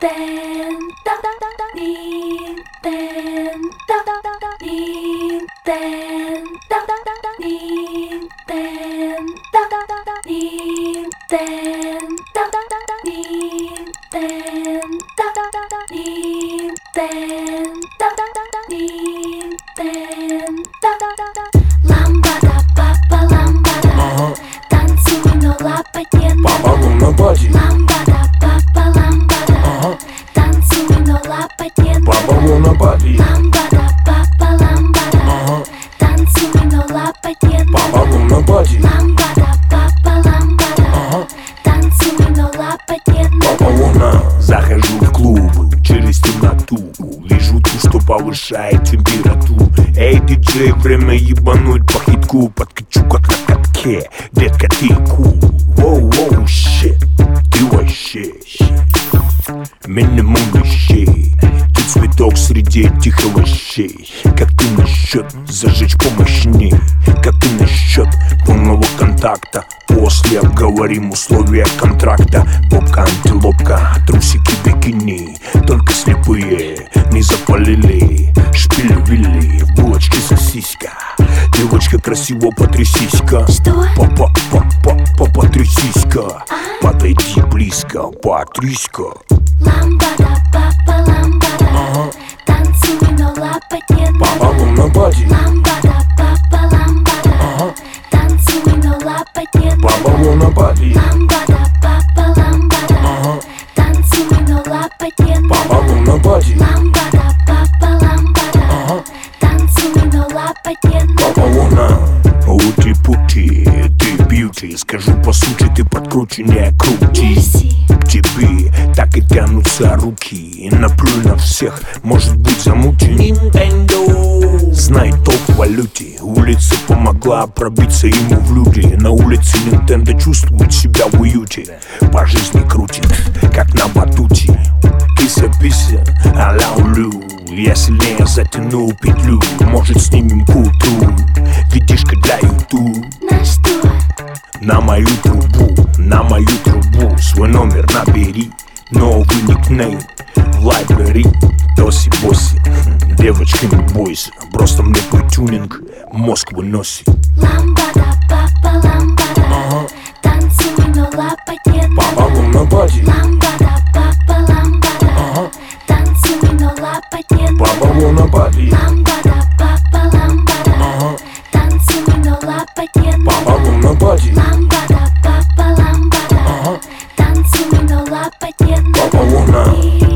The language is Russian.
Ламбада, папа, ламбада, танцуй, но лапать не надо. Ламбада, папа, ламбада, танцуй, но лапать не надо. Ламбада, папа, ламбада, танцуй, но лапать не надо. Ламбада, папа, ламбада, танцуй, но лапать не надо. Захожу в клуб через темноту, вижу ту, что повышает температуру. Эй, диджей, время ебануть по хитку. Подкачу как на катке, детка, ты кул. Воу-воу, щит, ты вообще минимум вещей. Ты цветок среди этих овощей. Как ты насчет зажечь помощней? Как ты насчет полного контакта? После обговорим условия контракта. Попка, антилопка, трусики, бикини. Только слепые не запалили. Шпиль-вилли, в булочке сосиска. Девочка, красиво потрясись-ка. Что? Потрясись-ка. Подойди близко, потрясь-ка. Ламбада, папа, ламбада, танцуй, но лапать не надо. Ламбада, папа, ламбада, танцуй, но лапать не надо. Ламбада, папа, ламбада, танцуй, но лапать не надо. Ламбада, папа, ламбада, танцуй, но лапать не надо. Ути-пути, ты бьюти. Скажу по сути, ты подкруче, не крути. К тебе так и тянутся руки. Наплюй на всех, может быть замути. Nintendo. Знай топ в валюте. Улица помогла пробиться ему в люди. На улице Nintendo чувствует себя в уюте. По жизни крутит, как на батуте. Кися-пися, а-ля улю. Я сильнее затянул петлю. Может, снимем к утру. Видишка для YouTube. На что? На мою трубу свой номер набери. Новый никнейм в лайбрери. Тоси-боси, девочка, не бойся. Просто мне твой тюнинг мозг выносит. Ламбада, папа, ламбада, танцуй, но лапать не надо. Ламбада, папа, ламбада, танцуй, но лапать не надо. Ламбада, папа, ламбада, танцуй, но лапать не надо. Ламбада, папа, ламбада, танцуй, но лапать не надо.